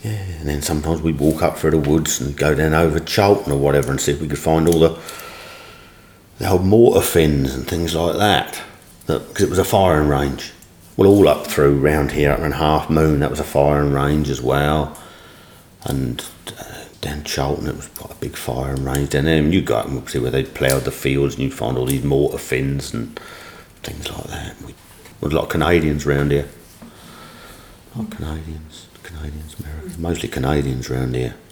Yeah, and then sometimes we'd walk up through the woods and go down over Chalton or whatever and see if we could find all the old mortar fins and things like that. Because it was a firing range. Well, all up through round here, up in Half Moon, that was a firing range as well. And down Chalton, it was quite a big firing range. Down there, and you go up and see where they'd ploughed the fields, and you'd find all these mortar fins and things like that. There was a lot of Canadians round here. A lot of Canadians, Americans, mostly Canadians round here.